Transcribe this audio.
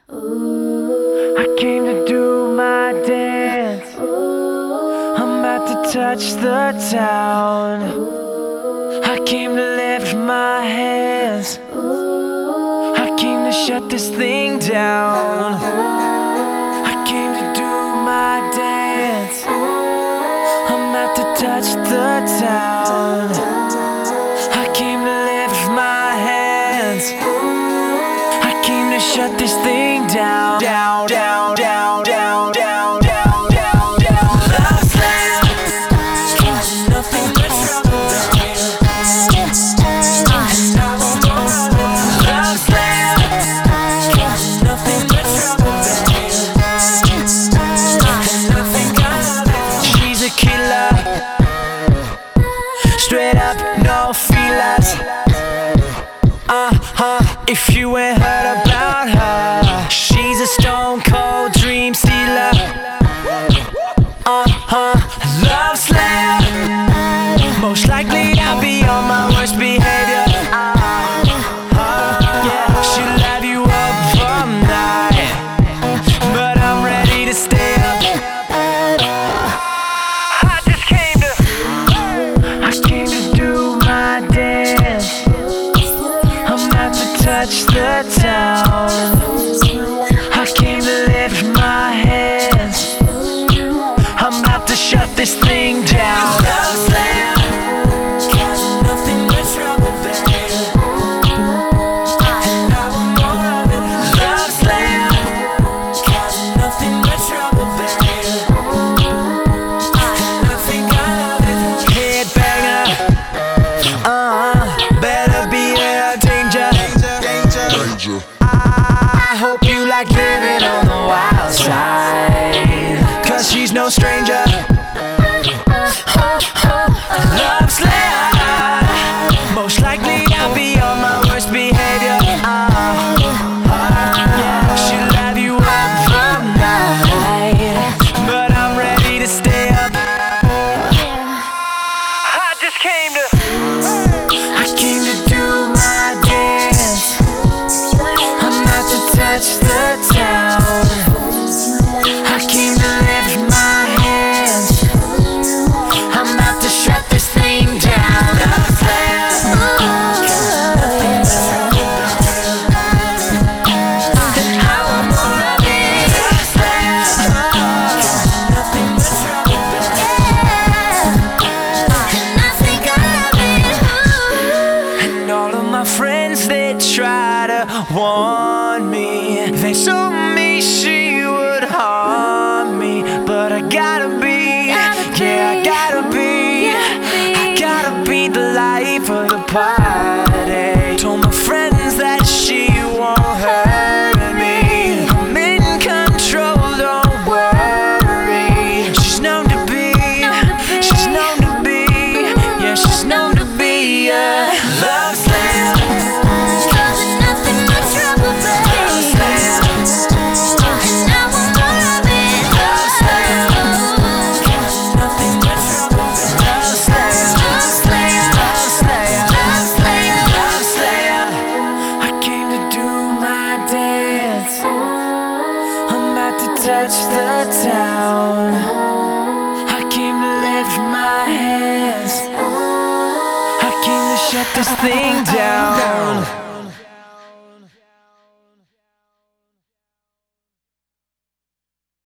I came to do my dance. I'm about to touch the town. I came to lift my hands. I came to shut this thing down. I came to do my dance. I'm about to touch the town. I came to lift my hands. I came to shut this thing down. Down, down, down, down, down, down, down, down. Love slam. Nothing but trouble, baby. And I won't go away. Love slam. Nothing but trouble, baby. And I think I love it. She's a killer. Straight up, no feelers. If you ain't heard about her, she's a stone cold dream stealer. Love slam. Most likely I'll be on my worst behavior. Yeah, she'll have you up all night, but I'm ready to stay up. I came to do my dance. I'm about to touch the town. I came to lift my hands. I'm about to shut this thing down. Love slam. Nothing but trouble, baby. And I want more of it. Love slam. Nothing but trouble, baby. And I think I love it. Headbanger. Better be in danger. I hope you like living on the wild side, 'cause she's no stranger. Love slam. Most likely I'll be on my worst behavior. She'll have you up all night, but I'm ready to stay up. I came to do my dance. I'm about to touch the town. I came to lift my hands. I'm about to shut this thing down. Love slam. And I want more of it. Love slam. Nothing but trouble, baby. And I think I love it. And all of my friends, they try to warn me. They told me she would harm me, but I gotta be, yeah, I gotta be the life of the party. Told my friends that she won't hurt me. I'm in control, don't worry. She's known to be, yeah, she's known to be a love slam. Nothing but trouble, baby. Love slam. And I want more of it. Love slam. Nothing but trouble, baby. Love slam. Love slam. Love slam. Love slam. Love slam. I came to do my dance. I'm about to touch the town. I came to lift my hands. I came to shut this thing down.